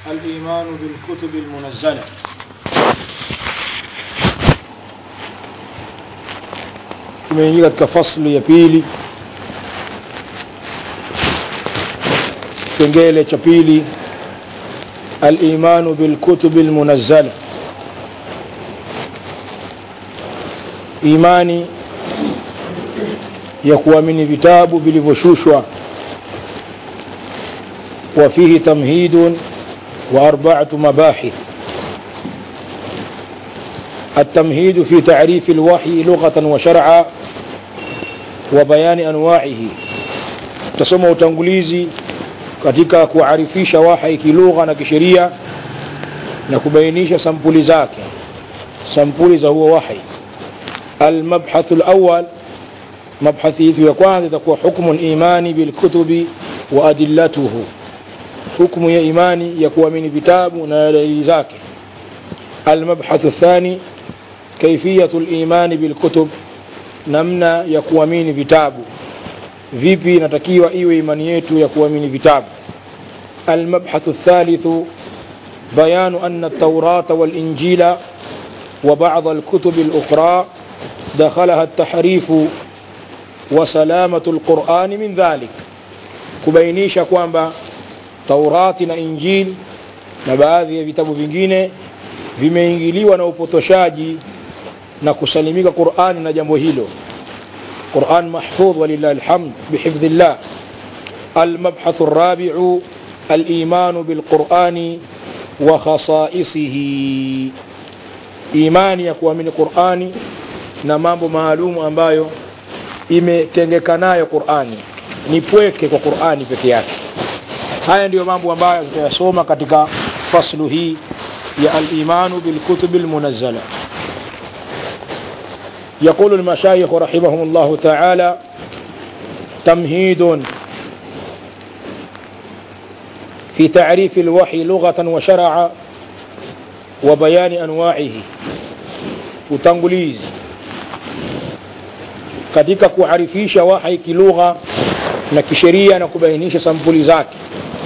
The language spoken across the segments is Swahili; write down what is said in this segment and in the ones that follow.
الإيمان بالكتب المنزلة. tumeingia katika fasli ya pili, kipengele cha pili, al-imanu bil kutub al munazzala, imani ya kuamini vitabu vilivyoshushwa. وفيه تمهيد وأربعة مباحث. التمهيد في تعريف الوحي لغة وشرعا وبيان أنواعه. تصموا utangulizi katika kuarifisha wahi kilugha na kisheria na kubainisha sampuli zake, sampuli za huo wahi. المبحث الأول، مبحثي ya kwanza itakuwa hukumu al-imani bil kutubi wa adillatuhu, hukumu ya imani ya kuamini vitabu na dalili zake. المبحث الثاني كيفية الإيمان بالكتب، namna ya kuamini vitabu, vipi natakiwa iwe imani yetu ya kuamini vitabu. المبحث الثالث بيان أن التوراة والإنجيل وبعض الكتب الأخرى دخلها التحريف وسلامة القرآن من ذلك، kubainisha kwamba Taurati na Injili na baadhi ya vitabu vingine vimeingiliwa na upotoshaji na kusalimika Qur'ani na jambo hilo. Qur'an mahfudh walillahi alhamd bihifdhillah. المبحث الرابع الإيمان بالقرآن وخصائصه، imani ya kuamini Qur'ani na mambo maalum ambayo imetengeka nayo Qur'ani, ni pweke kwa Qur'ani peke yake. Haya ndiyo mambo ambayo tutayasoma katika faslu hii ya al-imanu bil kutub al munazzala. يقول المشايخ رحمهم الله تعالى: تمهيد في تعريف الوحي لغة وشرعا وبيان أنواعه. utangulizi katika kuarifisha wahi kilugha na kisheria na kubainisha sampuli zake.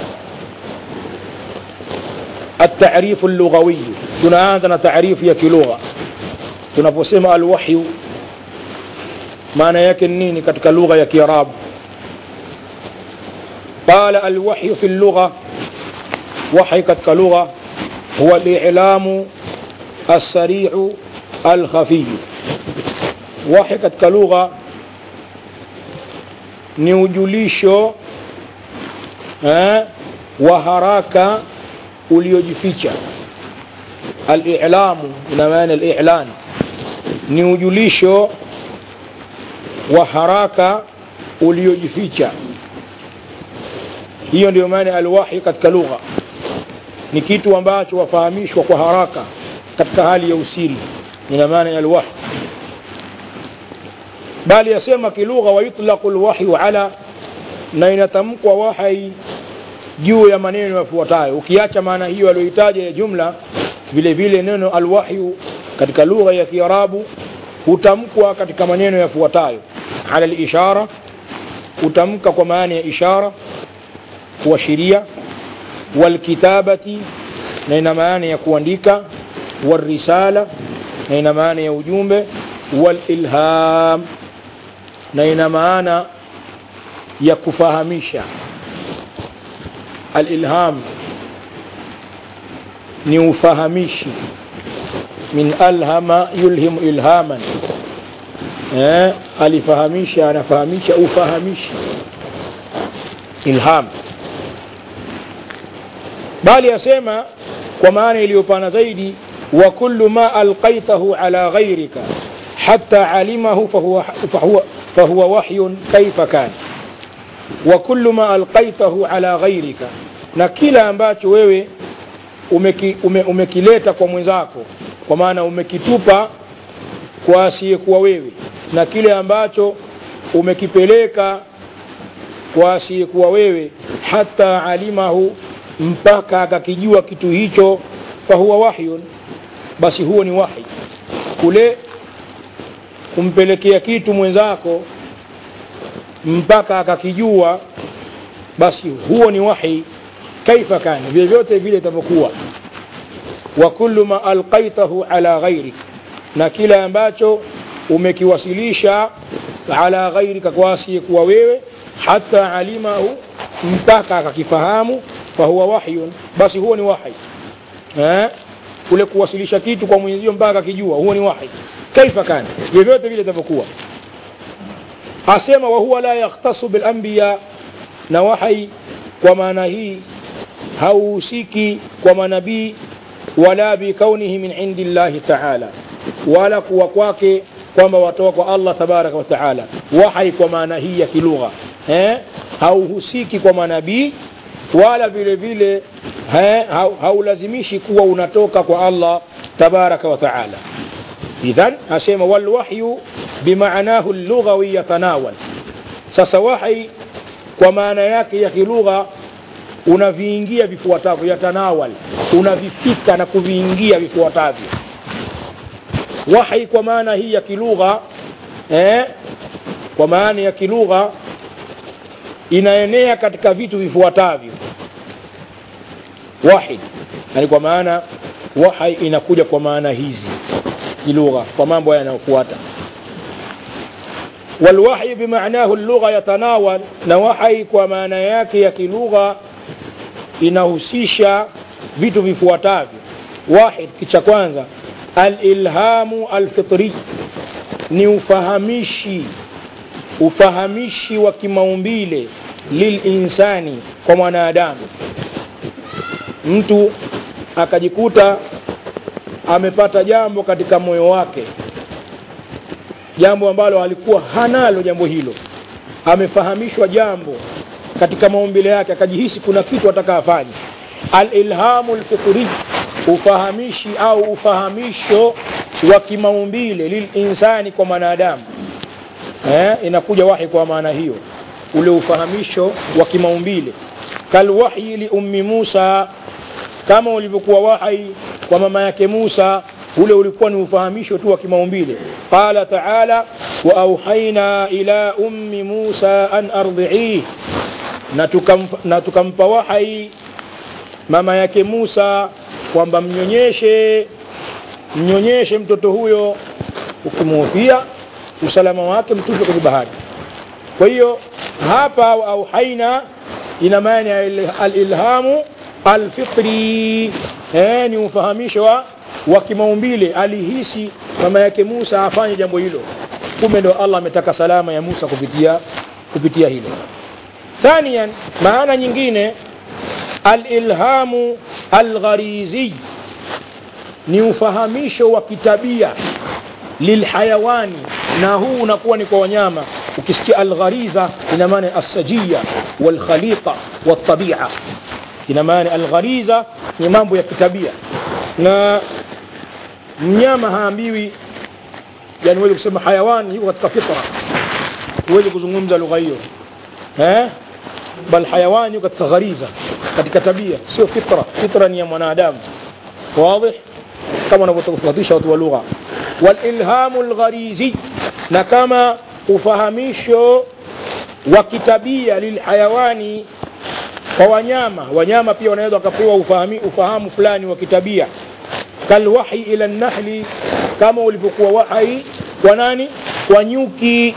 التعريف اللغوي، tunaanza تعريف ya kilugha. tunaposema al-wahyu maana yake nini katika lugha ya Kiarabu? قال الوحي في اللغة، وحي katika lugha هو الإعلام السريع الخفي. وحي katika lugha ni ujulisho wa haraka uliojificha. al-i'lamu ina maana al-i'lan, ni ujulisho wa haraka uliojificha. hiyo ndio maana al-wahi katika lugha, ni kitu ambacho wafahamishwa kwa haraka katika hali ya usiri, ina maana al-wahi. bali yasema kilugha wa yutlaqu al-wahyu ala, na inatamkwa wahi juu ya maneno yafuatayo. Ukiacha maana hiyo aliyoitaja ya jumla, vile vile neno al-wahyu katika lugha ya Kiarabu hutamkwa katika maneno yafuatayo: ala al-ishara, hutamka kwa maana ya ishara, kuashiria; wal kitabati, na ina maana ya kuandika; wal risala, na ina maana ya ujumbe; wal ilham, na ina maana ya kufahamisha. al-ilham ni ufahamishi, min alhama yulhimu ilhaman, alifahamisha, anafahamisha, ufahamishi, ilham. bali yasema kwa maana iliyopana zaidi: wa kullu ma alqaitahu ala ghayrika hatta alimahu fahuwa wahyun kaifa kana. wa kullu ma alqaitahu ala ghayrika, na kila ambacho wewe umekileta kwa mwenzako, kwa maana umekitupa kwa asiyekuwa wewe, na kile ambacho umekipeleka kwa asiyekuwa wewe, hata alimahu, mpaka akakijua kitu hicho, fahuwa wahyun, basi huo ni wahi. Kule kumpelekea kitu mwenzako mpaka akakijua, basi huo ni wahi. kaifa kana, vyovyote vile itavyokuwa. Wa kullu ma alqaitahu ala ghairik, na kila ambacho umekiwasilisha ala ghairika, kwa asiyekuwa wewe, hata alimahu, mpaka akakifahamu, fa huwa wahyun, basi huo ni wahi. Kule kuwasilisha kitu kwa mwenzio mpaka akijua, huo ni wahi. Kaifa kana, vyovyote vile itavyokuwa. Asema wa huwa la yakhtasu bil anbiya, na wahi kwa maana hii hausiki kwa manabii, wala bi kaunihi min indillahi ta'ala, wala kuwa kwake kwamba watoka kwa Allah tabaraka wa taala. Wahi kwa maana hii ya kilugha hauhusiki kwa manabii, wala vile vile haulazimishi kuwa unatoka kwa Allah tabaraka wa taala. Idhan asema wal wahyu bimaanahu al-lughawi yatanawal. Sasa wahi kwa maana yake ya kilugha unaviingia vifuatavyo, yatanawal, unavifika na kuviingia vifuatavyo. Wahi kwa maana hii ya kilugha kwa maana ya kilugha inaenea katika vitu vifuatavyo. Wahid, yani kwa maana wahi inakuja kwa maana hizi kilugha, kwa mambo yanayofuata. Walwahyi bimaanahu al-lugha yatanawal, na wahi kwa maana yake ya kilugha inahusisha vitu vifuatavyo. Wahid, kicha kwanza, al-ilhamu al-fitri, ni ufahamishi wa kimaumbile lilinsani, kwa mwanadamu. Mtu akajikuta amepata jambo katika moyo wake, jambo ambalo alikuwa hanalo jambo hilo, amefahamishwa jambo katika maumbile yake, akajihisi kuna kitu atakafanya. Al-ilhamu al-fitri, ufahamishi au ufahamisho wa kimaumbile lilinsani, kwa mwanadamu. Inakuja wahi kwa maana hiyo, ule ufahamisho wa kimaumbile. Kalwahyi li ummi Musa, kama ulivyokuwa wahi kwa mama yake Musa, ule ulikuwa ni ufahamisho tu wa kimaumbile. Qala ta'ala wa auhayna ila ummi Musa an ardi'ih, na tukampa wahi mama yake Musa kwamba mnyonyeshe mtoto huyo, ukimhofia usalama wake, mtupe kwenye bahari. Kwa hiyo hapa auhaina ina maana al-ilhamu al-fitri, ni ufahamisho wa kimaumbile. Alihisi mama yake Musa afanye jambo hilo, kumbe ndio Allah ametaka salama ya Musa kupitia hilo. Thaniyan, maana nyingine, al-ilhamu al-gharizi, ni ufahamisho wa kitabia lilhayawani, na huu unakuwa ni kwa wanyama. Ukisikia al-ghariza ina maana as-sajiyya wal khaliqa wat tabi'a, ina maana al-ghariza ni mambo ya kitabia, na mnyama haambiwi, yani wewe kusema hayawani yuko katika fitra, wewe kuzungumza lugha hiyo, bal hayawani yuko katika ghariza, katika tabia, sio fitra. Fitra ni ya mwanadamu, wazi kama wanavyotofautisha watu wa lugha. Wal-ilhamu al-gharizi, na kama ufahamisho wa kitabia lilhayawani, kwa wanyama pia wanaweza wakapewa ufahamu fulani wa kitabia. Kalwahyi ila an-nahli, kama ulivyokuwa wahi kwa nani? Kwa nyuki.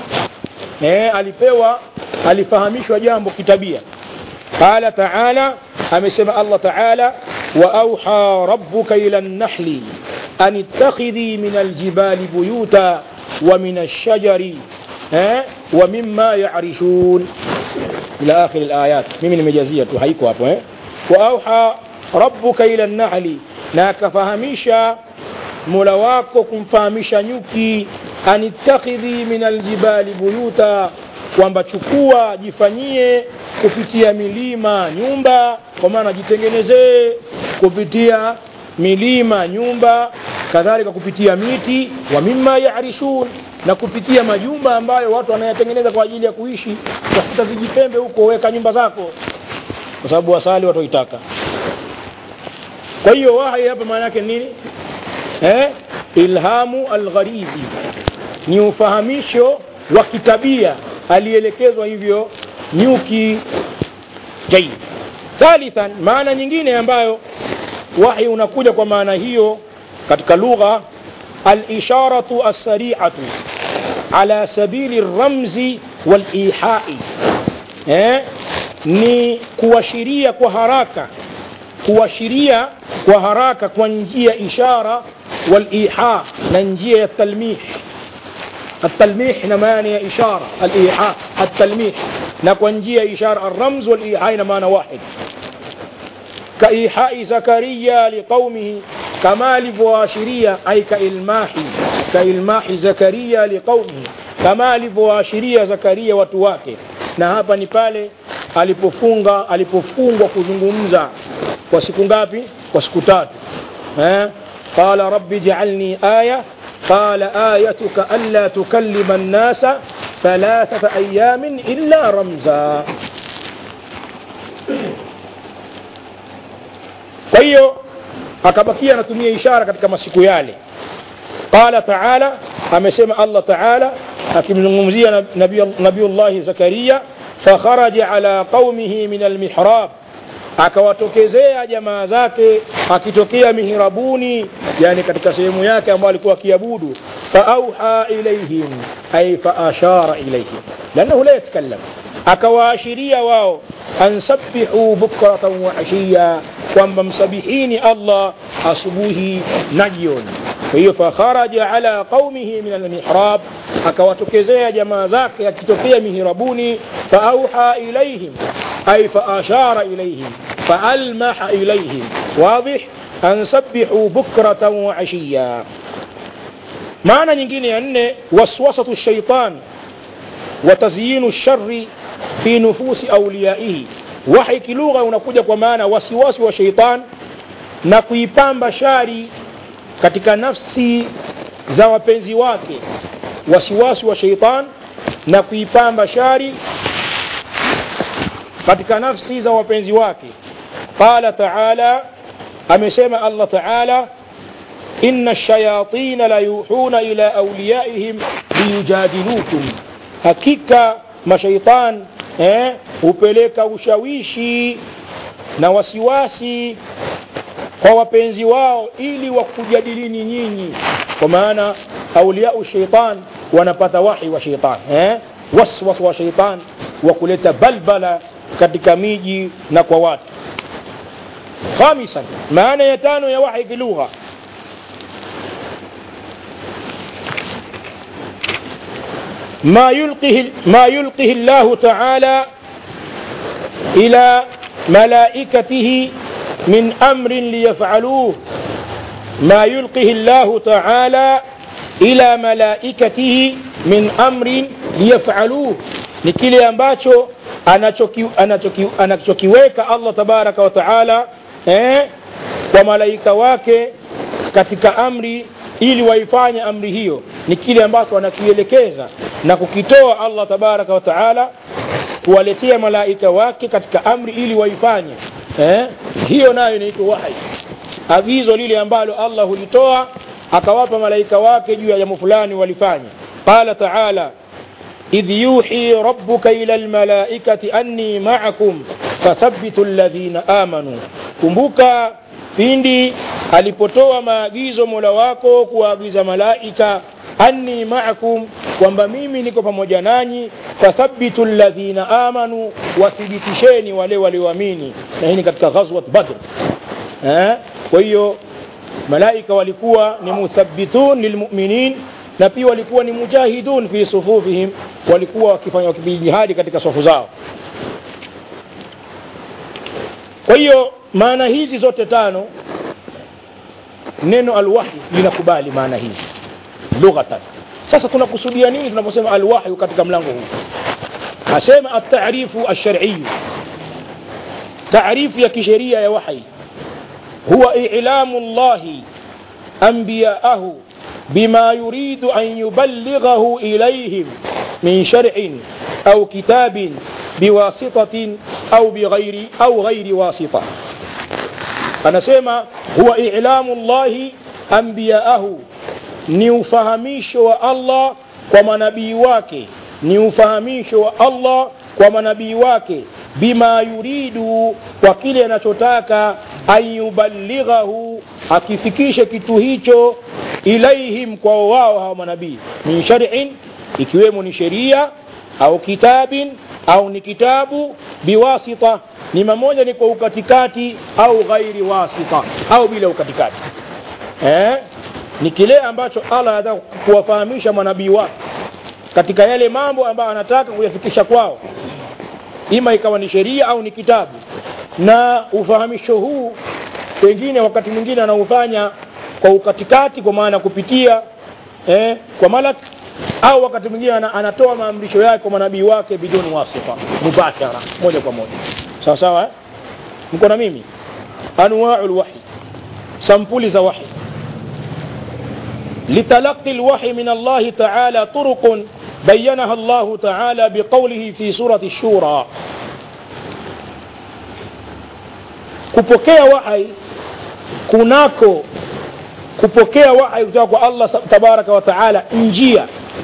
Alifahamishwa jambo kitabia. Qala ta'ala, amesema Allah ta'ala, wa auha rabbuka ila an-nahli an ittakhidhi min al-jibali buyuta wa min ash-shajari wa mimma ya'rishun, ila akhir al-ayat. Mimi nimejazia tu, haiko hapo. Wa auha rabbuka ila an-nahli, na akafahamisha Mola wako kumfahamisha nyuki, an ittakhidhi min al-jibali buyuta, kwamba chukua, jifanyie kupitia milima nyumba, kwa maana jitengenezee kupitia milima nyumba, kadhalika kupitia miti, wa mimma ya'rishun, na kupitia majumba ambayo watu wanayatengeneza kwa ajili ya kuishi. Tafuta vijipembe huko, weka nyumba zako, kwa sababu asali watu waitaka. Kwa hiyo wahi hapa maana yake nini? Ilhamu al-gharizi, ni ufahamisho wa kitabia, alielekezwa hivyo nyuki. Thalithan, maana nyingine ambayo wahi unakuja kwa maana hiyo katika lugha, al-isharatu as-sari'atu ala sabili ar-ramzi wal-ihai, ni kuashiria kwa haraka, kuashiria kwa haraka kwa njia ishara, wal-iha na njia ya talmih. التلميح نماني إشارة، الإيحاء التلميح نكونجية إشارة، الرمز والإيحاء نمان واحد. كإيحاء زكريا لقومه كما لبواشرية، أي كإلماح زكريا لقومه كما لبواشرية زكريا وتواكي. na hapa ni pale alipofungwa kuzungumza kwa siku ngapi? Kwa siku 3. qala rabbi ij'alni aya قال آيتك ألا تكلم الناس 3 أيام إلا رمزا. kwa hiyo akabakia anatumia ishara katika masiku yale. qala ta'ala, amesema Allah ta'ala akimzungumzia nabiyullah Zakaria, fakharaja ala qaumihi min almihrab, akawatokezea jamaa zake akitokea mihrabuni, yani katika sehemu yake ambayo alikuwa akiabudu. faauha ilayhim ay faashara ilayhim lanahu la yatakallam, akawaashiria wao ansabbihu bukratan wa ashiya, kwamba msabihini Allah asubuhi na jioni. kwa hiyo fakharaja ala qaumihi min almihrab, akawatokezea jamaa zake akitokea mihrabuni. faauha ilayhim ay faashara ilayhim فألمح إليهم، واضح؟ أن سبحوا بكرة وعشيا. معنى nyingine أن وسوسة الشيطان وتزيين الشر في نفوس أوليائه. وحي kilugha unakuja kwa maana wasiwasi wa shaitan na kuipamba shari katika nafsi za wapenzi wake. wasiwasi wa shaitan na kuipamba shari katika nafsi za wapenzi wake. قال تعالى، أمسيما الله تعالى إن الشياطين لا يوحون إلى أوليائهم ليجادلوكم، hakika mashaitan hupeleka ushawishi na wasiwasi kwa wapenzi wao ili wakujadilini nyinyi. kwa maana awliyau shaitan wanapata wahi wa shaitan, waswas wa shaitan wa kuleta balbala katika miji na kwa watu. خامسا، معنى يتانو يا وحي كلغة، ما يلقيه الله تعالى إلى ملائكته من أمر ليفعلوه. ما يلقيه الله تعالى إلى ملائكته من أمر ليفعلوه، ni kile ambacho anachokiweka Allah tabaraka wa taala kwa malaika wake katika amri ili waifanye amri hiyo. Ni kile ambacho anakielekeza na kukitoa Allah tabaraka wa taala kuwaletea malaika wake katika amri ili waifanye. Hiyo nayo inaitwa wahi, agizo lile ambalo Allah hulitoa akawapa malaika wake juu ya jambo fulani walifanye. qala taala إذ يوحي ربك إلى الملائكة أني معكم فثبتوا الذين آمنوا. kumbuka pindi alipotoa maagizo Mola wako kuagiza malaika anni ma'akum, kwamba mimi niko pamoja nanyi. fathabbitu alladhina amanu, wathibitisheni wale walioamini. na hii ni katika ghazwat Badr. kwa hiyo malaika walikuwa ni muthabbitun lilmu'minin, na pia walikuwa ni mujahidun fi sufufihim, walikuwa wakifanya jihadi katika safu zao. kwa hiyo maana hizi zote 5 neno alwahi linakubali maana hizi lughatan. sasa tunakusudia nini tunaposema alwahi katika mlango huu? asema at-ta'rifu ash-shar'i, ta'rifu ya kisheria ya wahi, huwa i'lamu Allah anbiya'ahu بما يريد أن يبلغه إليهم من شرع أو كتاب بواسطة أو غير واسطة. أنا سيما هو إعلام الله أنبياءه، نيوفهميش الله وما نبي واكي، نيوفهميش الله وما نبي واكي bima yuridu, kwa kile anachotaka, ayuballighahu, akifikishe kitu hicho, ilaihim, kwa wao hao manabii, min shar'in, ikiwemo ni sheria, au kitabin, au ni kitabu, biwasita, ni mmoja ni kwa ukatikati, au ghairi wasita, au bila ukatikati. Ni kile ambacho Allah anataka kuwafahamisha manabii wake katika yale mambo ambayo anataka kuyafikisha kwao, ima ikawa ni sheria au ni kitabu. Na ufahamisho huu pengine wakati mwingine anaufanya kwa ukatikati, kwa maana kupitia kwa malak, au wakati mwingine anatoa maamrisho yake kwa manabii wake biduni wasita, mubashara, moja kwa moja. Sawa sawa, mko na mimi? Anwa'ul wahy, sampuli za wahy. لتلقي الوحي من الله تعالى طرق بينها الله تعالى بقوله في سورة الشورى. kupokea wahi, kunako kupokea wahi kutoka kwa Allah tabaraka wa taala, njia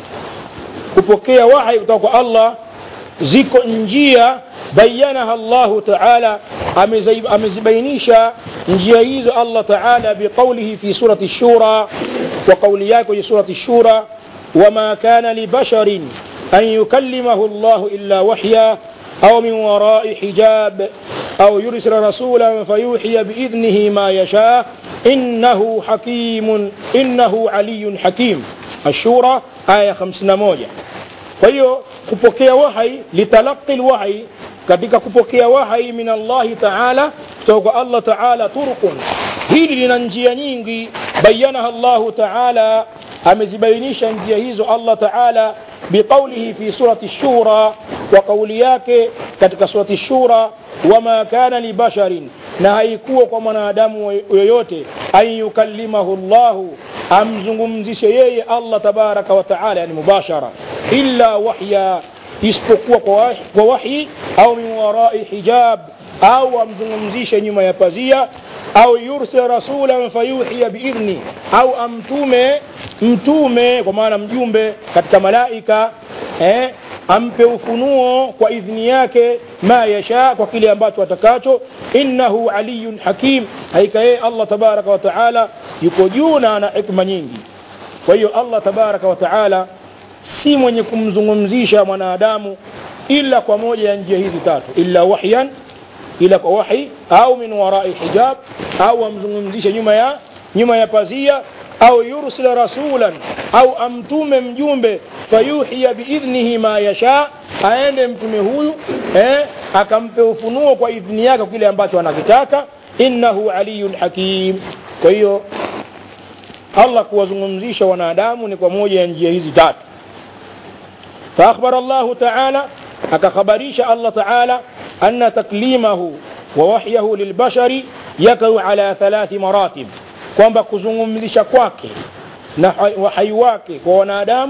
kupokea wahi kutoka kwa Allah, ziko njia bayanaha Allah taala, amezibainisha njia hizo Allah taala biqaulihi fi surati ash-shura, wa qawli yake kwenye surati ash-shura, wama kana li basharin an yukallimahu Allah illa wahya aw min wara'i hijab aw yursila rasulan fayuhiya biidhnihi ma yasha innahu hakimun innahu aliyyun hakim. Ash-shura aya 51. kwa hiyo kupokea wahi, litalaqi alwahi, katika kupokea wahi min Allah ta'ala, kutoka Allah ta'ala, turuqun, hili lina njia nyingi, bayanaha Allah ta'ala, amezibainisha njia hizo Allah ta'ala biqaulihi fi surati ash-shura, wa qawli yake katika surati ash-shura, wama kana li basharin, na haikuwa kwa mwanadamu yoyote, ayukallimahu Allah, amzungumzishe yeye Allah tabaraka wa taala, yani mubashara, illa wahya, isipokuwa kwa wahi, au min warai hijab, au amzungumzishe nyuma ya pazia, au yursil rasulan fayuhiya biidhni, au mtume kwa maana mjumbe katika malaika, ampe ufunuo kwa idhni yake, ma yasha, kwa kile ambacho atakacho. Innahu aliyyun hakim, haika yeye Allah tabaraka wa taala yuko juu na ana hikma nyingi. kwa hiyo Allah tabaraka wa taala si mwenye kumzungumzisha mwanadamu ila kwa moja ya njia hizi tatu, illa wahyan, ila kwa wahi, au min warai hijab, au amzungumzishe nyuma ya pazia, au yursila rasulan, au amtume mjumbe, fayuhiya biidhnihi ma yasha, aende mtume huyu akampe ufunuo kwa idhni yake kile ambacho anakitaka. Innahu aliyyun hakim. kwa hiyo Allah kuwazungumzisha wanadamu ni kwa moja ya njia hizi tatu. fa akhbara Allah ta'ala, akakhabarisha Allah ta'ala, anna taklimahu wa wahyahu lilbashari yakau ala 3 maratib, kwamba kuzungumzisha kwake na wahi wake kwa wanadamu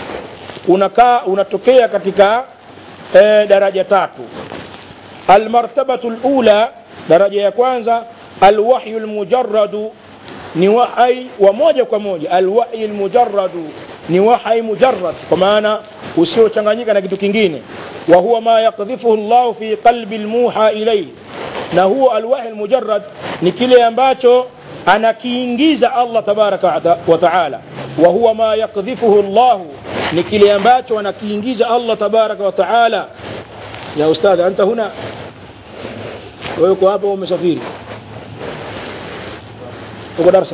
unatokea katika daraja tatu. Almartabatu alula, daraja ya kwanza, alwahyu almujarradu, ni wahi wa moja kwa moja. Alwahyu almujarradu ni wahi mujarrad, kwa maana usiochanganyika na kitu kingine. Wa huwa ma yaqdhifuhu Allah fi qalbi almuha ilayhi, na huwa alwahyu almujarrad ni kile ambacho anakiingiza Allah tabaraka wa taala. Wa huwa ma yaqdhifuhu Allah, ni kile ambacho anakiingiza Allah tabaraka wa taala. Ya ustadhi, anta huna, wewe uko hapa umesafiri, uko darasa.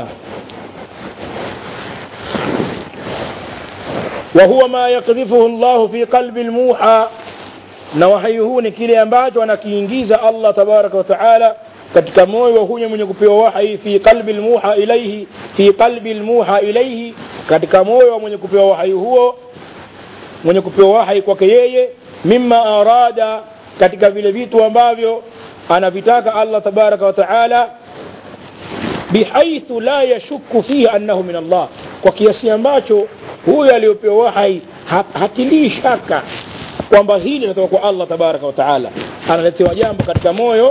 wa huwa ma yaqdhifuhu Allah fi qalbi almuha, na wahi huu ni kile ambacho anakiingiza Allah tabaraka wa taala katika moyo wa huyo mwenye kupewa wahi, fi qalbi almuha ilayhi, fi qalbi almuha ilayhi, katika moyo wa mwenye kupewa wahi huo, mwenye kupewa wahi kwake yeye, mimma arada, katika vile vitu ambavyo anavitaka Allah tabaraka wa taala, bihaithu la yashukku fihi annahu min Allah, kwa kiasi ambacho huyo aliyopewa wahi hatilii shaka kwamba hili linatoka kwa Allah tabaraka wa taala. Analetewa jambo katika moyo,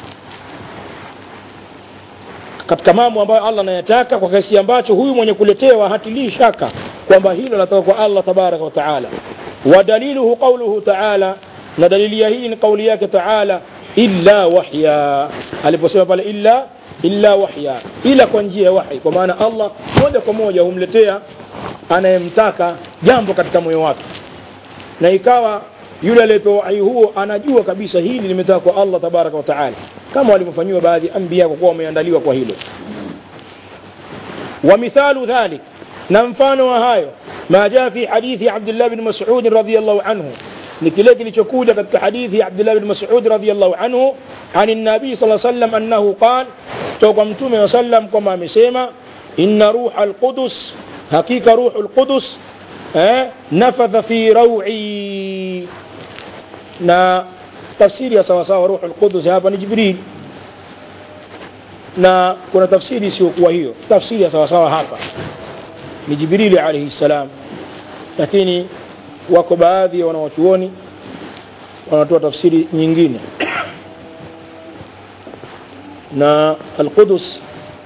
katika mambo ambayo Allah anayataka, kwa kiasi ambacho huyu mwenye kuletewa hatilii shaka kwamba hilo linatoka kwa Allah tabaraka wa taala. Wa daliluhu qawluhu taala, na dalili ya hii ni kauli yake Taala illa wahya, aliposema pale illa wahya, ila kwa njia ya wahi, kwa maana Allah moja kwa moja humletea anayemtaka jambo katika moyo wake, na ikawa yule aliyepewa wahi huo anajua kabisa hili limetoka kwa Allah tabaraka wa taala, kama walivyofanywa baadhi ya anbiya kwa kuwa wameandaliwa kwa hilo. Wa mithalu dhalik, na mfano wa hayo ma jaa fi hadithi Abdullah bin Mas'ud radhiyallahu anhu, ni kile kilichokuja katika hadithi ya Abdullah bin Mas'ud radhiyallahu anhu ani nabii sallallahu alayhi wasallam annahu qala, toka mtume wa sallam kwamba amesema, inna ruhal qudus, hakika ruhul qudus nafatha fi raw'i. Na tafsiri ya sawa sawa ruhul qudus hapa ni Jibril, na kuna tafsiri sio kwa hiyo, tafsiri ya sawa sawa hapa ni Jibril alayhi salam, lakini wako baadhi ya wanawachuoni wanatoa tafsiri nyingine. Na al-Qudus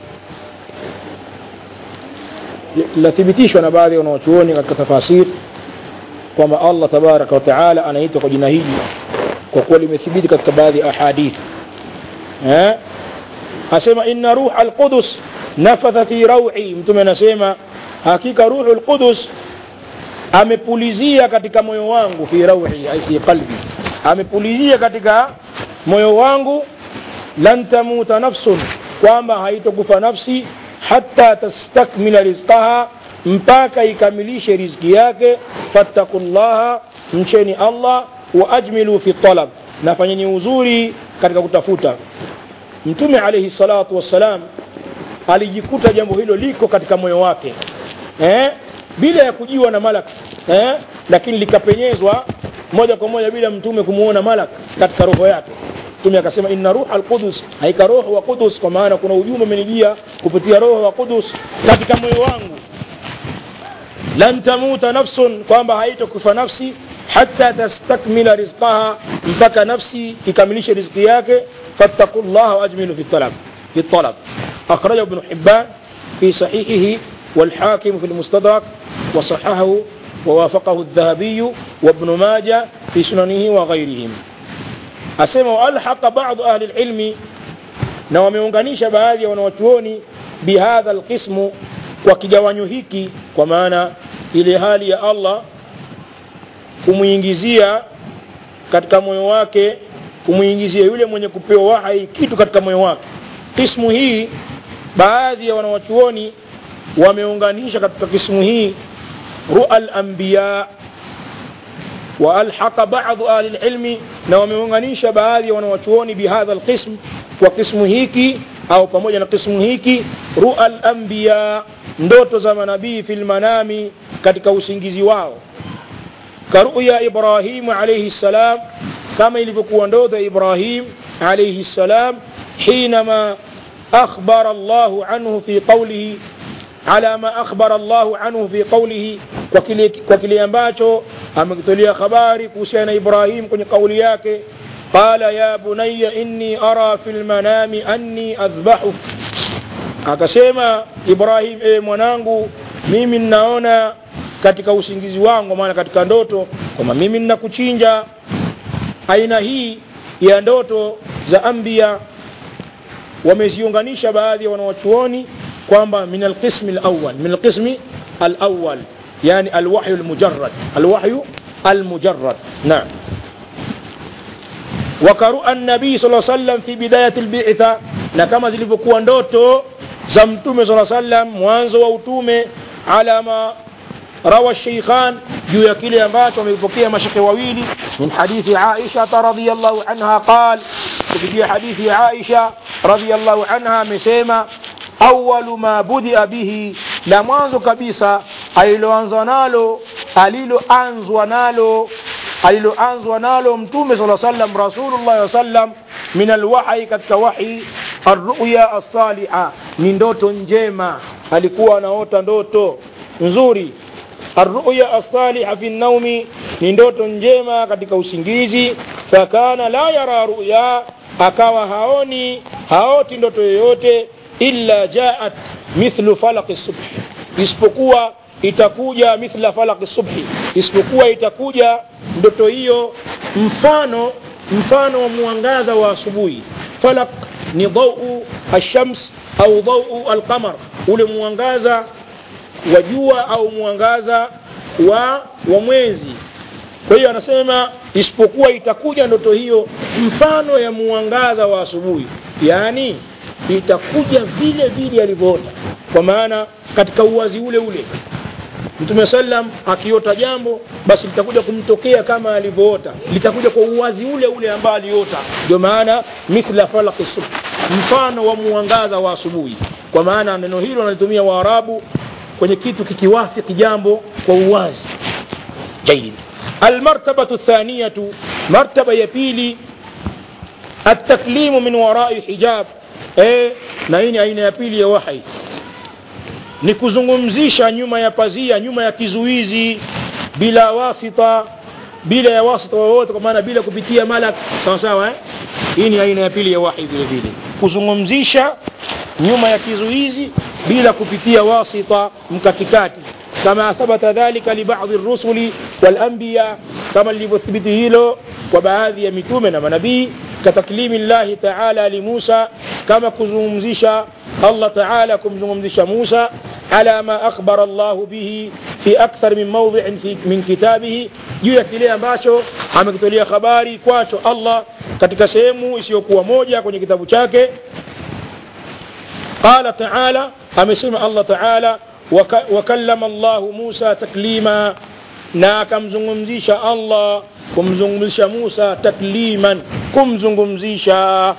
la thibitishwa na baadhi ya wanawachuoni katika tafasiri kwamba Allah tabaraka wa taala anaitwa kwa jina hili kwa kuwa limethibiti katika baadhi ya ahadithi. Asema inna ruhal qudus nafatha fi raw'i, mtume anasema hakika ruhul qudus amepulizia katika moyo wangu, fi raw'i ay fi qalbi, amepulizia katika moyo wangu, lan tamuta nafsun, kwamba haitokufa nafsi, hatta tastakmila rizqaha, mpaka ikamilishe riziki yake, fattaqullaha, mcheni Allah, wa ajmilu fi talab, nafanyeni uzuri katika kutafuta. Mtume alayhi salatu wassalam alijikuta jambo hilo liko katika moyo wake bila ya kujiwa na malak, lakini likapenyezwa moja kwa moja bila mtume kumuona malak katika roho yake. Mtume akasema inna ruhal qudus, haika roho wa qudus, kwa maana kuna ujumbe umenijia kupitia roho wa qudus katika moyo wangu, lan tamuta nafsun, kwamba haitokufa nafsi, hatta tastakmila rizqaha, mpaka nafsi ikamilishe riziki yake, fattaqullaha wa ajmilu fi talab. أخرجه ابن حبان في صحيحه والحاكم في المستدرك وصححه ووافقه الذهبي وابن ماجه في سننه وغيرهم. أسمى ألحق بعض أهل العلم، نوميونغانيش baadhi ya wanawachuoni bihadha alqismu, wakigawanyo hiki, kwa maana ile hali ya Allah kumuingizia katika moyo wake, kumuingizia yule mwenye kupewa wahi kitu katika moyo wake. Kismu hii baadhi ya wanawachuoni wameunganisha katika kismu hii ru'al anbiya, wa alhaqa ba'd ahli alilmi, na wameunganisha baadhi ya wanawachuoni bihadha alqism, wa kismu hiki au pamoja na kismu hiki ru'al anbiya, ndoto za manabii fil manami, katika usingizi wao, karuya Ibrahim alayhi salam, kama ilivyokuwa ndoto ya Ibrahim alayhi salam حينما أخبر الله عنه في قوله، على ما أخبر الله عنه في قوله، وكلي ambacho amekitolea habari kuhusiana Ibrahim kwenye kauli yake, qala ya bunayya inni ara fil manami anni adhbahuk, akasema Ibrahim, mwanangu, mimi ninaona katika usingizi wangu, maana katika ndoto, kama mimi ninakuchinja. Aina hii ya ndoto za anbiya wameziunganisha baadhi ya wanawachuoni kwamba min alqismi alawwal, yani alwahyu almujarrad. Naam. Wakaru an-nabii sallallahu alayhi wasallam fi bidayati al-bi'tha, na kama zilivyokuwa ndoto za mtume sallallahu alayhi wasallam mwanzo wa utume, ala ma rawa shaykhan, juu ya kile ambacho wamepokea mashekhe wawili, min hadithi Aisha radhiyallahu anha qala, kupitia hadithi Aisha radhiyallahu anha amesema, awwalu ma budia bihi, la mwanzo kabisa aliloanzwa nalo mtume sallallahu alayhi wasallam, rasulullah sallam, min alwahyi, katika wahi, arruya as-saliha, ni ndoto njema, alikuwa anaota ndoto nzuri. Arruya as-saliha fi an-nawmi, ni ndoto njema katika usingizi. Fakana la yara ruya, akawa haoti ndoto yoyote, illa jaat mithlu falaq as-subh, isipokuwa itakuja mithla falaq as-subh, isipokuwa itakuja ndoto hiyo mfano wa mwangaza wa asubuhi. Falaq ni dhau ash-shams au dhau al-qamar, ule mwangaza wa jua au mwangaza wa mwezi. Kwa hiyo anasema isipokuwa itakuja ndoto hiyo mfano ya mwangaza wa asubuhi, yani itakuja vile vile alivyoota, kwa maana katika uwazi ule ule. Mtume sallam akiota jambo basi litakuja kumtokea kama alivyoota, litakuja kwa uwazi ule ule ambao aliota. Ndio maana mithla falaq as-subh, mfano wa mwangaza wa asubuhi, kwa maana neno hilo wanalitumia Waarabu kwenye kitu kikiwafiki jambo kwa uwazi. Jayyid. المرتبة الثانية مرتبة يبيلي التكليم من وراء حجاب. na hii ni aina ya pili ya wahi, ni kuzungumzisha nyuma ya pazia, nyuma ya kizuizi, bila wasita, bila ya wasita wowote, kwa maana bila kupitia malak. Sawa sawa. Hii ni aina ya pili ya wahi vile vile, kuzungumzisha nyuma ya kizuizi bila kupitia wasita mkatikati, kama thabata dhalika li ba'd ar-rusuli wal anbiya, kama lilivyothibiti hilo kwa baadhi ya mitume na manabii. كتكليم الله تعالى لموسى كما كزمزيشا الله تعالى كمزمزيشا موسى على ما أخبر الله به في أكثر من موضع من كتابه. juu kile ambacho amekitolea habari kwacho Allah katika sehemu isiyokuwa moja kwenye kitabu chake. قال تعالى, amesema Allah Ta'ala, wakallama Allah Musa taklima, na akamzungumzisha Allah kumzungumzisha Musa takliman, kumzungumzisha.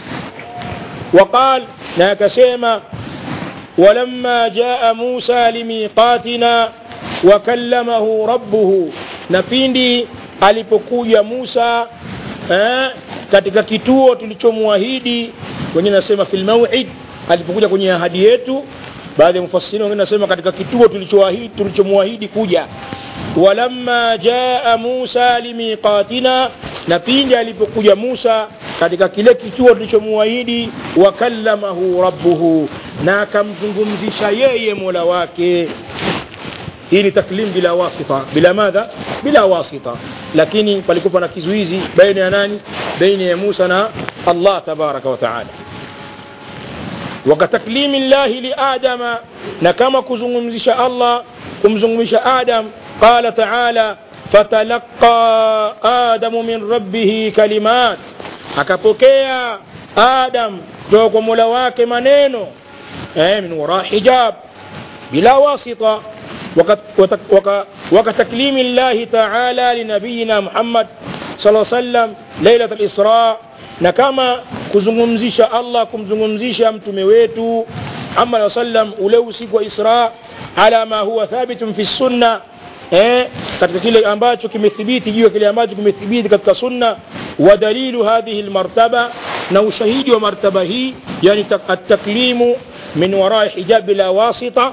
وقال, na akasema walamma jaa Musa limiqatina wakallamahu rabbuhu, na pindi alipokuja Musa katika kituo tulichomwahidi, wengine nasema fil maw'id, alipokuja kwenye ahadi yetu. Baadhi ya mufassiri wengine nasema katika kituo tulichomwahidi kuja. walamma jaa Musa limiqatina, na pindi alipokuja Musa katika kile kituo tulichomwahidi, wakallamahu rabbuhu, na akamzungumzisha yeye Mola wake. Hii ni taklim bila wasita, bila madha, bila wasita, lakini palikuwa na kizuizi baina ya nani? Baina ya Musa na Allah tabaraka wa taala. وكتكليم الله لآدم, na kama kuzungumzisha Allah kumzungumzisha Adam. قال تعالى فتلقى آدم من ربه كلمات, akapokea Adam kutoka kwa Mola wake maneno min wara hijab bila wasita. وكتكليم الله تعالى لنبينا محمد صلى الله عليه وسلم ليلة الإسراء, na kama kuzungumzisha Allah kumzungumzisha mtume wetu Muhammad sallam ule usiku wa Isra, ala ma huwa thabitun fi sunna, katika kile ambacho kimethibiti, juu kile ambacho kimethibiti katika sunna. Wa dalilu hadhihi almartaba, na ushahidi wa martaba hii, yani at-taklimu min wara'i hijab la wasita,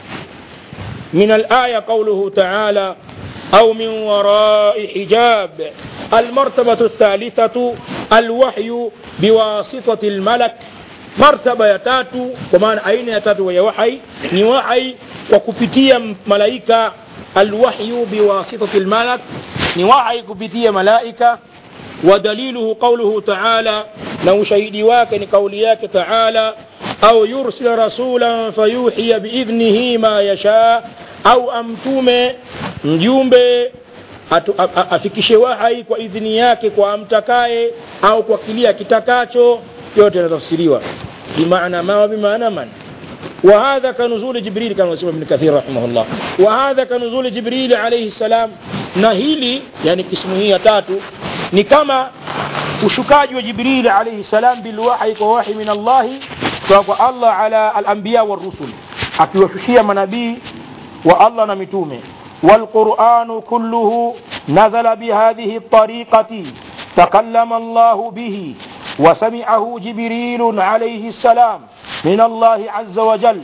min al-aya qawluhu ta'ala أو من وراء حجاب. المرتبة الثالثة الوحي بواسطة الملك. مرتبة يتاتو, ومان أين يتاتو ويوحي نوحي وكفتية ملائكة. الوحي بواسطة الملك, نوحي كفتية ملائكة. ودليله قوله تعالى, لو شهدي واكن قولياك تعالى أو يرسل رسولا فيوحي بإذنه ما يشاء, au amtume mjumbe afikishe wahai kwa idhini yake kwa amtakaye au kwa kilia kitakacho. Yote yanatafsiriwa bimaana ma wa bimaana man. wa hadha kanuzul Jibril, kama anasema Ibn Kathir rahimahullah, wa hadha kanuzul Jibril alayhi salam. na hili yani kismu hii ya tatu ni kama ushukaji wa Jibril alayhi salam bil wahyi, kwa wahi min Allah, kwa Allah ala al-anbiya war rusul, akiwashushia manabii wa Allah na mitume. والقرآن كله نزل بهذه الطريقة تكلم الله به وسمعه جبريل عليه السلام من الله عز وجل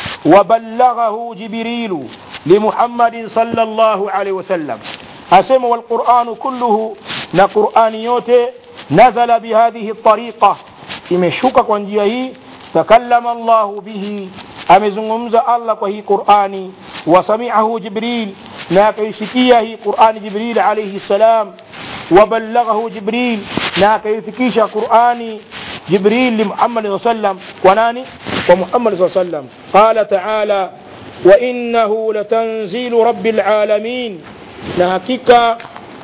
وبلغه جبريل لمحمد صلى الله عليه وسلم. أسمى والقرآن كله نقرآن يوتي نزل بهذه الطريقة imeshuka kwa njia hii. takallama Allah bihi, amezungumza Allah kwa hii Qur'ani. wasami'ahu Jibril, na akaisikia hii Qur'ani Jibril alayhi salam. وبلغه جبريل نا كيفكيش قرآني جبريل لمحمد صلى الله عليه وسلم وناني ومحمد صلى الله عليه وسلم. قال تعالى وإنه لتنزيل رب العالمين na hakika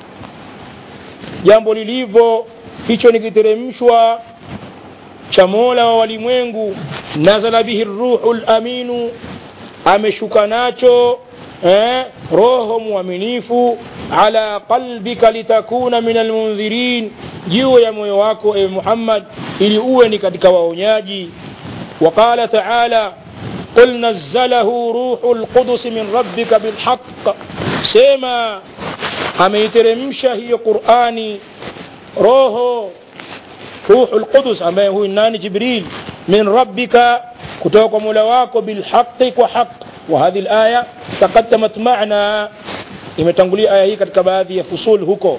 jambo lilivyo hicho ni kiteremshwa cha Mola wa walimwengu. Nazala bihi ruhul aminu ameshuka nacho roho muaminifu ala qalbika litakuna minal munzirin juu ya moyo wako e Muhammad ili uwe ni katika waonyaji. وقال تعالى قل نزله روح القدس من ربك بالحق سما ameiteremsha hiyo Qur'ani roho القدس ambaye huyu nani Jibril min rabbika kutoka kwa Mola wako bilhaqqi kwa haq. Wa hadhihi alaya taqaddamat ma'na imetangulia aya hii katika baadhi ya fusul huko.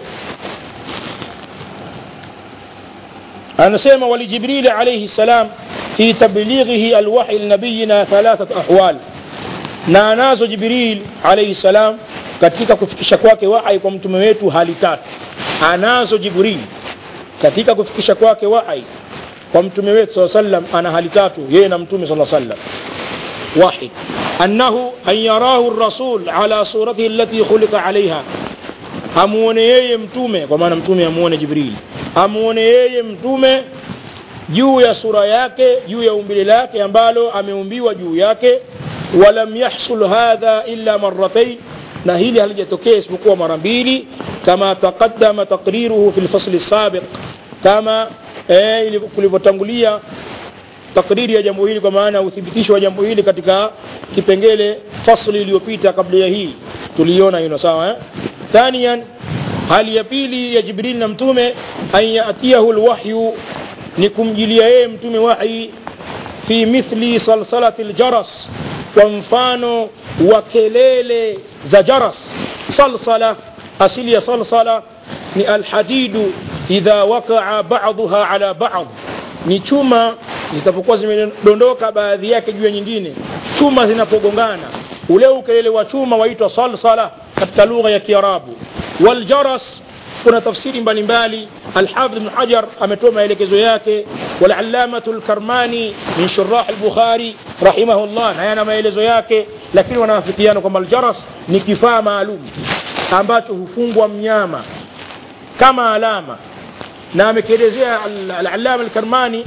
anasema wali Jibril alayhi salam fi tablighihi alwahy linabiyina thalathat ahwal na anazo Jibril alayhi salam katika kufikisha kwake wahi kwa mtume wetu hali tatu. Anazo Jibril katika kufikisha kwake wahi kwa mtume wetu sallallahu alayhi wasallam ana hali tatu yeye na mtume sallallahu alayhi wasallam. واحد أنه أن يراه الرسول على صورته التي خلق عليها amuone yeye mtume kwa maana mtume amuone Jibril amuone yeye mtume juu ya sura yake juu ya umbile lake ambalo ameumbiwa juu yake. Walam yahsul hadha illa marratayn na hili halijatokea isipokuwa mara mbili kama taqaddama taqriruhu fil fasl as-sabiq kama ilivyotangulia takriri ya jambo hili kwa maana uthibitisho wa jambo hili katika kipengele fasli iliyopita kabla ya hii tuliona hilo sawa. Thaniyan hali ya pili ya Jibril na mtume an yatiyahu alwahyu ni kumjilia yeye mtume wahi fi mithli salsalati aljaras kwa mfano wa kelele za jaras. Salsala asili ya salsala ni alhadidu idha waqa'a ba'daha ala ba'd ni chuma zitapokuwa zimedondoka baadhi yake juu ya nyingine chuma zinapogongana ule ukelele wa chuma waitwa salsala katika lugha ya Kiarabu. Wal jaras kuna tafsiri mbalimbali. Al-Hafidh Ibn Hajar ametoa maelekezo yake wal Allamatul Karmani min Shurah al-Bukhari rahimahullah na yana maelezo yake lakini wanawafikiana kwamba al-jaras ni kifaa maalum ambacho hufungwa mnyama kama alama na amekielezea al-Allama al-Karmani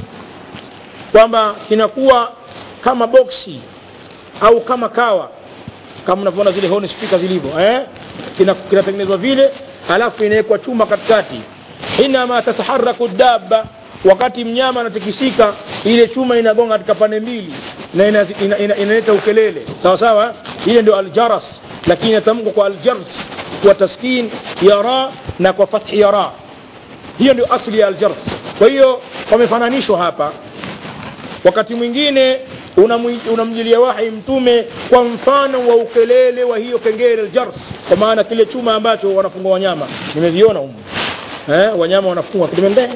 kwamba kinakuwa kama boksi au kama kawa kama unavyoona zile horn speakers zilivyo kinatengenezwa vile halafu inawekwa chuma katikati. Inama tataharaku dabba wakati mnyama anatikisika ile chuma inagonga katika pande mbili na inaleta ukelele sawa sawa. Ile ndio aljaras lakini inatamkwa kwa aljars kwa taskin ya ra na kwa fathi ya ra. Hiyo ndio asili ya aljars. Kwa hiyo wamefananishwa hapa. Wakati mwingine unamjilia wahi mtume kwa mfano wa ukelele wa hiyo kengele aljars kwa maana kile chuma ambacho wanafungwa wanyama nimeviona huko wanyama wanafungwa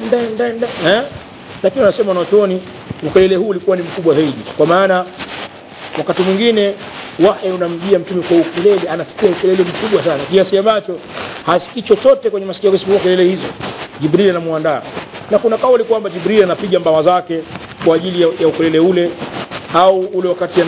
lakini wanasema wanachuoni ukelele huu ulikuwa ni mkubwa zaidi kwa maana wakati mwingine wahi unamjia mtume kwa ukelele anasikia ukelele mkubwa sana kiasi ambacho hasikii chochote kwenye masikio yake isipokuwa kelele hizo. Jibril anamuandaa na kuna kauli kwamba Jibril anapiga mbawa zake kwa ajili ya ukelele ule au ule wakati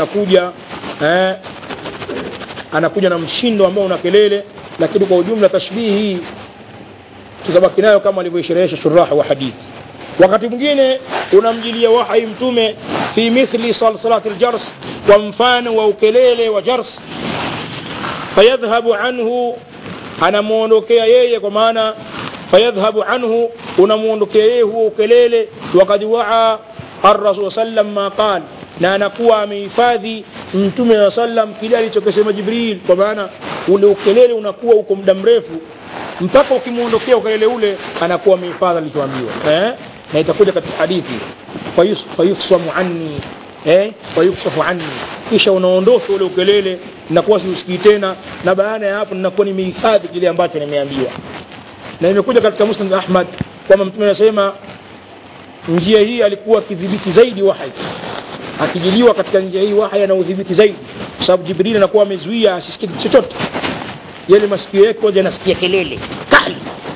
anakuja na mshindo ambao una kelele lakini kwa ujumla tashbihi hii tutabaki nayo kama alivyoisherehesha shurah wa hadithi. Wakati mwingine unamjilia wahi mtume fi mithli salsalati aljars kwa mfano wa ukelele wa jars fayadhhabu anhu anamuondokea yeye kwa maana fayadhhabu anhu unamuondokea yeye huo ukelele wakati waa ar-rasul sallam ma qala na anakuwa amehifadhi mtume sallam kile alichokisema Jibril kwa maana ule ukelele unakuwa uko muda mrefu mpaka ukimuondokea ukelele ule anakuwa amehifadhi alichoambiwa na itakuja katika hadithi fayufsamu anni fayufsafu anni kisha unaondosha ule ukelele nakuwa siusikii tena na baada ya hapo ninakuwa nimehifadhi kile ambacho nimeambiwa. Na imekuja katika Musnad Ahmad kama mtume anasema njia hii alikuwa kidhibiti zaidi wahi akijiliwa katika njia hii wahi ana udhibiti zaidi kwa sababu Jibril anakuwa amezuia asisikie chochote yale masikio yake yanasikia kelele kali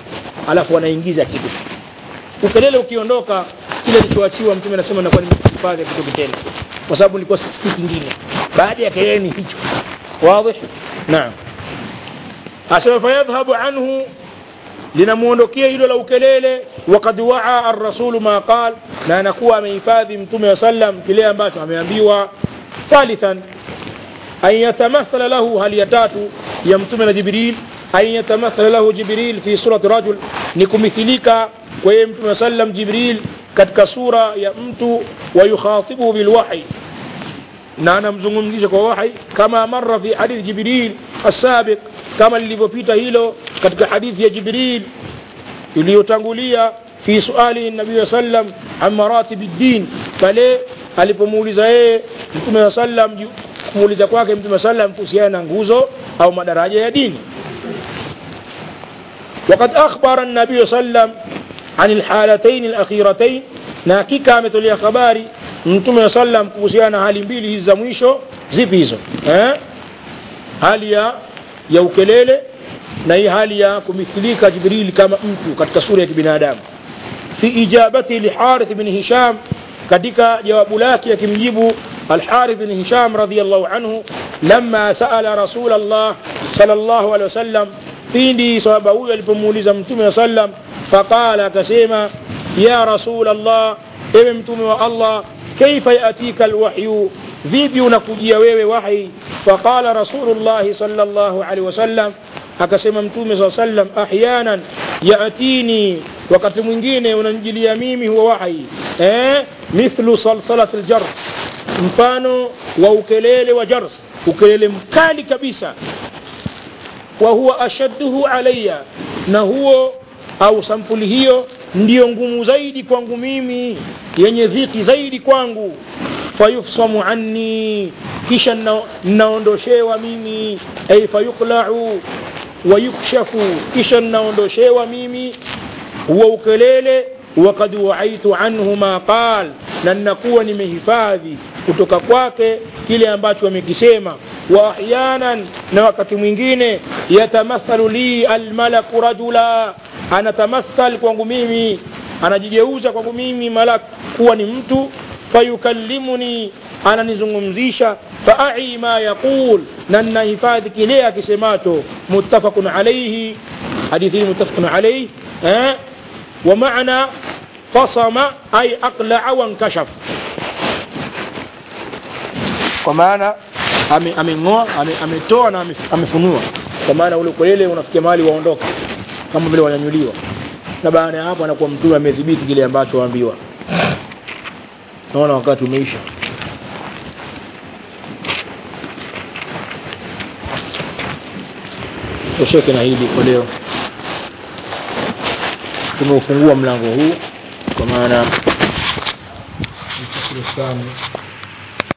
alafu wanaingiza kitu. Ukelele ukiondoka, kile kilichoachiwa mtume anasema na kwa nini hifadhi kitu tena, kwa sababu nilikuwa sisikii kingine baada ya kelele ni hicho. Wazi? Naam. Asema fayadhhabu anhu, linamuondokea hilo la ukelele. Waqad wa'a ar-rasul ma qala, na anakuwa amehifadhi mtume sallam kile ambacho ameambiwa. Thalithan, an yatamathala lahu, hali ya tatu ya mtume na Jibril, an yatamathala lahu Jibril fi surati rajul, ni kumithilika kwa yeye mtume sallam Jibril katika sura ya mtu, wa yukhatibu bil wahy, na anamzungumzisha kwa wahi, kama marra fi hadith Jibril as-sabiq, kama lilivyopita hilo katika hadithi ya Jibril iliyotangulia, fi suali nabii sallam an maratib ad-din, pale alipomuuliza yeye mtume sallam, kumuuliza kwake mtume sallam kuhusiana na nguzo au madaraja ya dini. Waqad akhbara an-nabii sallam عن الحالتين الأخيرتين, na hakika ametolea habari mtume sallam kuhusiana hali mbili hizi za mwisho. Zipi hizo? Hali ya ukelele na hii hali ya kumithilika Jibril kama mtu katika sura ya kibinadamu. Fi ijabati li Harith ibn Hisham, katika jawabu lake akimjibu al-Harith ibn Hisham radhiyallahu anhu, lamma sa'ala Rasulullah sallallahu alaihi wasallam, pindi sahaba huyo alipomuuliza mtume sallam, faqala, akasema, ya Rasul Allah, ewe mtume wa Allah, kaifa yatika alwahyu, vipi unakujia wewe wahi? Faqala Rasulullah sallallahu alaihi wasallam, akasema mtume sallam, ahyanan yaatini, wakati mwingine unanijilia mimi huwa wahi, mithlu salsalat aljars, mfano wa ukelele wa jars, ukelele mkali kabisa. Wa huwa ashadduhu alayya, na huo au sampuli hiyo ndiyo ngumu zaidi kwangu mimi, yenye dhiki zaidi kwangu. Fayufsamu anni, kisha naondoshewa mimi, ay fayuqla'u wa yukshafu, kisha naondoshewa mimi huwa ukelele. Waqad wa'aitu anhu ma qala, na nakuwa nimehifadhi kutoka kwake kile ambacho amekisema. Wa ahyanan, na wakati mwingine, yatamathalu li almalaku rajula, anatamathal kwangu mimi, anajigeuza kwangu mimi malak kuwa ni mtu. Fayukallimuni, ananizungumzisha. Fa'i ma yaqul, na nahifadhi kile akisemacho. Muttafaqun alayhi, hadithi muttafaqun alayhi. Wa maana fasama ay aqla'a wa inkashaf, kwa maana amengoa, ametoa na amefunua, kwa maana ule ukelele unafikia mahali waondoka kama vile wanyanyuliwa, na baada ya hapo anakuwa mtume amedhibiti kile ambacho waambiwa. Naona wakati umeisha. Tusheke na hili kwa leo. Tumeufungua mlango huu, kwa maana ni